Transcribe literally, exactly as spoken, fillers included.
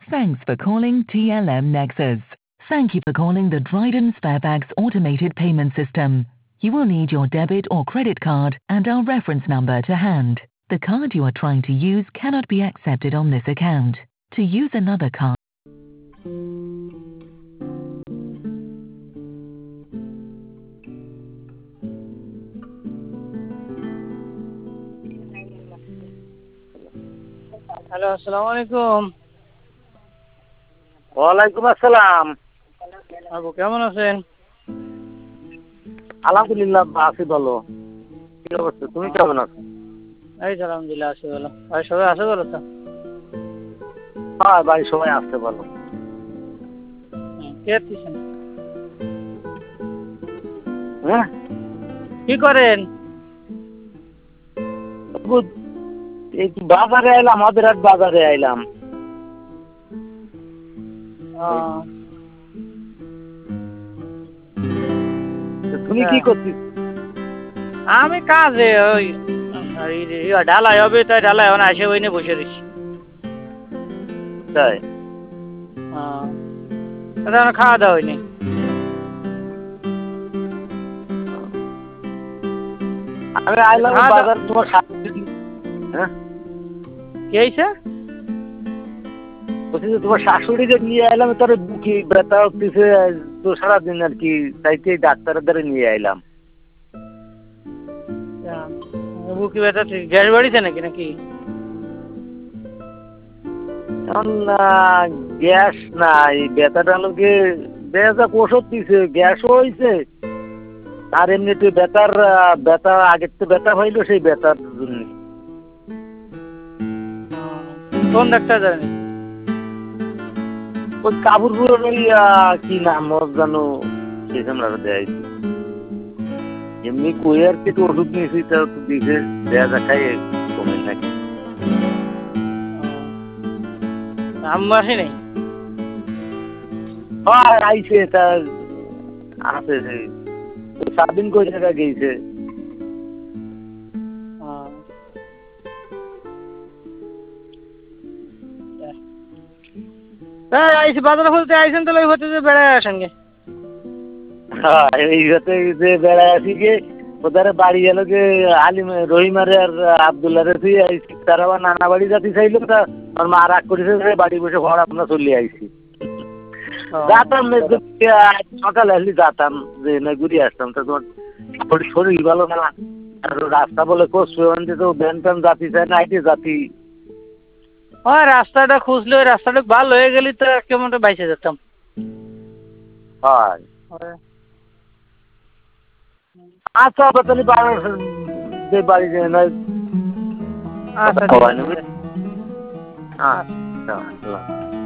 Thanks for calling T L M Nexus. Thank you for calling the Dryden Sparebags automated payment system. You will need your debit or credit card and our reference number to hand. The card you are trying to use cannot be accepted on this account. To use another card. Hello, আসসালামু আলাইকুম। ওয়ালাইকুম আসসালাম। আবু কেমন আছেন? আলহামদুলিল্লাহ আছি ভালো। কি অবস্থা, তুমি কেমন আছো? এই তো আলহামদুলিল্লাহ আছি ভালো। আর সবাই আছে ভালো তো? হ্যাঁ বাড়ির সবাই আসতে ভালো। কে আছেন? হ্যাঁ কি করেন? একটু বাজারে আইলাম, আমাদের এক বাজারে আইলাম। তুমি কি করছিস? আমি কাজে ওই ঢালাই হবে, তাই ঢালাই এখন আসে ওই নিয়ে বসে রয়েছি। তাই খাওয়া দাওয়া হয়নি। আমি আইলাম বাজার, তোমার হ্যাঁ কি হয়েছে? বলছি যে তোমার শাশুড়িকে নিয়ে আইলাম, তোর বুকি ব্যথা হচ্ছে তো সারাদিন আর কি, তাইতে ডাক্তারের দ্বারা নিয়ে আইলাম। বুকি ব্যথা গ্যাস বাড়িছে নাকি নাকি? গ্যাস না, এই ব্যথাটা লোকে ব্যথা ওষুধ দিছে, গ্যাসও হয়েছে আর এমনিতে ব্যথার ব্যথা আগের তো ব্যথা হইলো সেই ব্যথার জন্য। কোন ডাক্তার জানেন? ওই কাপুরপুরের ওই কি নাম জানো, সেই সামনে দেয় এমনি কই আর কি ওষুধ নিয়েছি, তা দিছে দেয়া দেখাই কমে নাকি। আম্মা আসে নাই? হ্যাঁ আইছে, তা আছে সাত দিন কই টাকা গেছে। আইসি বাজারে বলতে আইসেন, তাহলে ওই হচ্ছে যে বেড়ায় আসেন গে। হ্যাঁ এই হতে যে বেড়ায় আসি গে, ওদের বাড়ি গেল যে আলিম রহিমারে আর আবদুল্লাহ তুই আইসি, তার আবার নানা বাড়ি যাতে চাইলো, তা আমার মা রাগ করেছে, বাড়ি বসে ঘর আপনার চলে আইসি। যাতাম সকালে আসলি যাতাম, যে না ঘুরে আসতাম, তা তোমার শরীর ভালো না, আর রাস্তা বলে করছো তো ব্যান ট্যান জাতি চায় না, আইতে জাতি। ওই রাস্তাটা খুঁজলে ওই রাস্তাটা ভালো হয়ে গেলি তো কেমন বাইসে যেতাম। হয় আচ্ছা তাহলে বাড়ি যায় না। আচ্ছা।